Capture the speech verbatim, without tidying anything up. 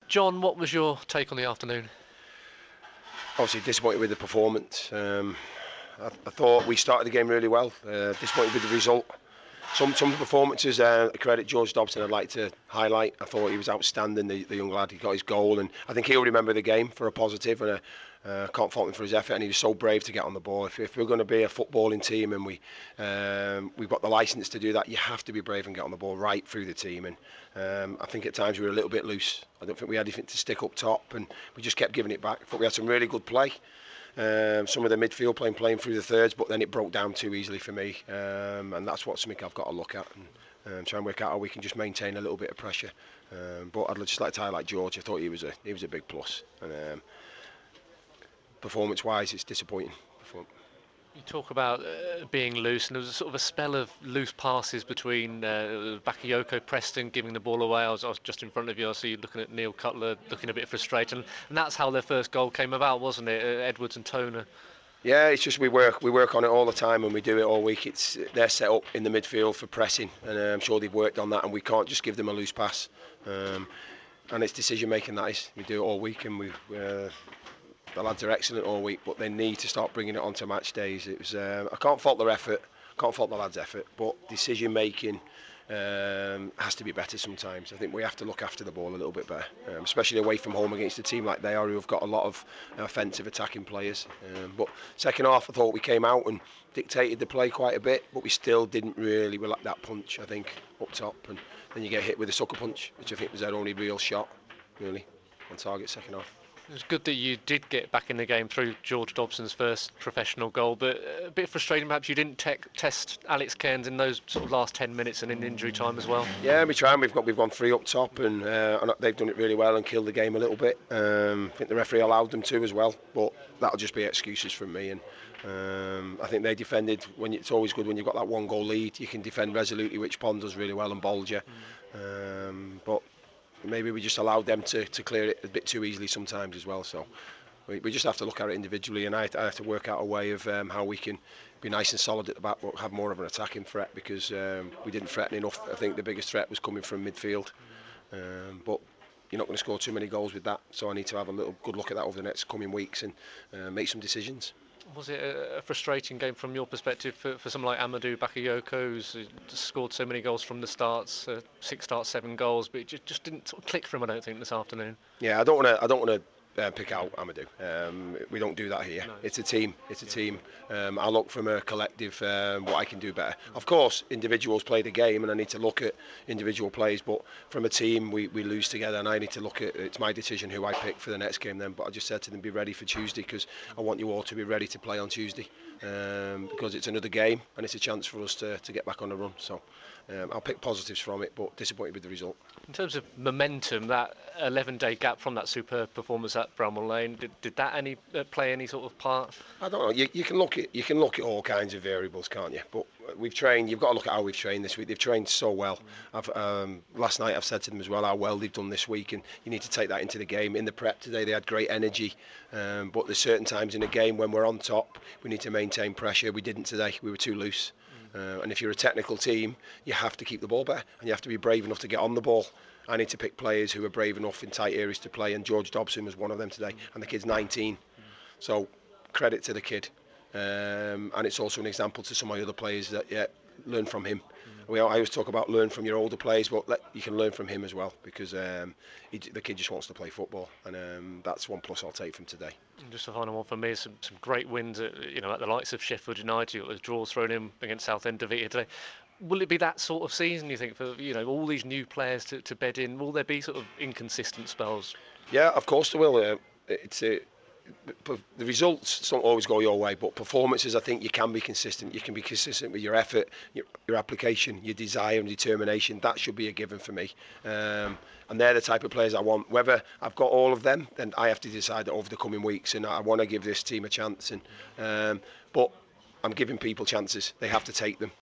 John, what was your take on the afternoon? Obviously disappointed with the performance. Um, I, I thought we started the game really well. Uh, disappointed with the result. Some some performances, uh, credit George Dobson, I'd like to highlight. I thought he was outstanding, the, the young lad. He got his goal, and I think he'll remember the game for a positive, and I uh, can't fault him for his effort, and he was so brave to get on the ball. If, if we're going to be a footballing team and we, um, we've got the licence to do that, you have to be brave and get on the ball right through the team. And um, I think at times we were a little bit loose. I don't think we had anything to stick up top, and we just kept giving it back. I thought we had some really good play. Um, some of the midfield playing playing through the thirds, but then it broke down too easily for me, um, and that's what something I've got to look at and um, try and work out how we can just maintain a little bit of pressure. Um, but I'd just like to highlight George. I thought he was a he was a big plus, and um, performance-wise, it's disappointing. You talk about uh, being loose, and there was a sort of a spell of loose passes between uh, Bakayoko, Preston giving the ball away. I was, I was just in front of you, I see you looking at Neil Cutler, looking a bit frustrated, and, and that's how their first goal came about, wasn't it? Uh, Edwards and Toner. Yeah, it's just we work we work on it all the time, and we do it all week. It's they're set up in the midfield for pressing, and uh, I'm sure they've worked on that, and we can't just give them a loose pass. Um, and it's decision making, that is. We do it all week, and we. Uh, The lads are excellent all week, but they need to start bringing it onto match days. It was um, I can't fault their effort, can't fault the lads' effort, but decision making um, has to be better sometimes. I think we have to look after the ball a little bit better, um, especially away from home against a team like they are, who have got a lot of offensive attacking players. Um, but second half, I thought we came out and dictated the play quite a bit, but we still didn't really we lacked that punch, I think, up top, and then you get hit with a sucker punch, which I think was their only real shot, really, on target second half. It was good that you did get back in the game through George Dobson's first professional goal, but a bit frustrating perhaps you didn't te test Alex Cairns in those sort of last ten minutes and in injury time as well. Yeah, we try, and we've got we've gone three up top, and, uh, and they've done it really well and killed the game a little bit. Um, I think the referee allowed them to as well, but that'll just be excuses from me. And um, I think they defended. When you, it's always good when you've got that one goal lead, you can defend resolutely, which Pond does really well, and Bolger. Mm. Um, but maybe we just allowed them to, to clear it a bit too easily sometimes as well. So we, we just have to look at it individually, and I, I have to work out a way of um, how we can be nice and solid at the back, but have more of an attacking threat, because um, we didn't threaten enough. I think the biggest threat was coming from midfield, um, but you're not going to score too many goals with that. So I need to have a little good look at that over the next coming weeks and uh, make some decisions. Was it a frustrating game from your perspective for, for someone like Amadou Bakayoko, who's scored so many goals from the starts, uh, six starts, seven goals, but it just, just didn't sort of click for him, I don't think, this afternoon? Yeah, I don't want to. I don't want to. Uh, pick out Amadou. Um, we don't do that here. No. It's a team. It's a yeah. team. Um, I look from a collective um, what I can do better. Of course, individuals play the game, and I need to look at individual plays. But from a team, we, we lose together, and I need to look at. It's my decision who I pick for the next game. Then, but I just said to them, be ready for Tuesday, because I want you all to be ready to play on Tuesday, um, because it's another game and it's a chance for us to to get back on the run. So. Um, I'll pick positives from it, but disappointed with the result. In terms of momentum, that eleven-day gap from that superb performance at Bramall Lane, did, did that any uh, play any sort of part? I don't know. You, you can look at you can look at all kinds of variables, can't you? But we've trained. You've got to look at how we've trained this week. They've trained so well. I've, um, last night I've said to them as well how well they've done this week, and you need to take that into the game. In the prep today, they had great energy, um, but there's certain times in a game when we're on top, we need to maintain pressure. We didn't today. We were too loose. Uh, and if you're a technical team, you have to keep the ball better, and you have to be brave enough to get on the ball. I need to pick players who are brave enough in tight areas to play, and George Dobson was one of them today, and the kid's nineteen. So credit to the kid, um, and it's also an example to some of the other players that yeah, learn from him. We, I always talk about learn from your older players, but let, you can learn from him as well, because um, he, the kid just wants to play football, and um, that's one plus I'll take from today. And just a final one for me, some, some great wins at, you know, at the likes of Sheffield United. You got the draws thrown in against Southend today. Will it be that sort of season, you think, for you know all these new players to, to bed in? Will there be sort of inconsistent spells? Yeah, of course there will. Uh, it's a. Uh, the results don't always go your way, but performances, I think you can be consistent. You can be consistent with your effort, your, your application, your desire and determination. That should be a given for me. Um, and they're the type of players I want. Whether I've got all of them, then I have to decide over the coming weeks. And I want to give this team a chance. And um, but I'm giving people chances. They have to take them.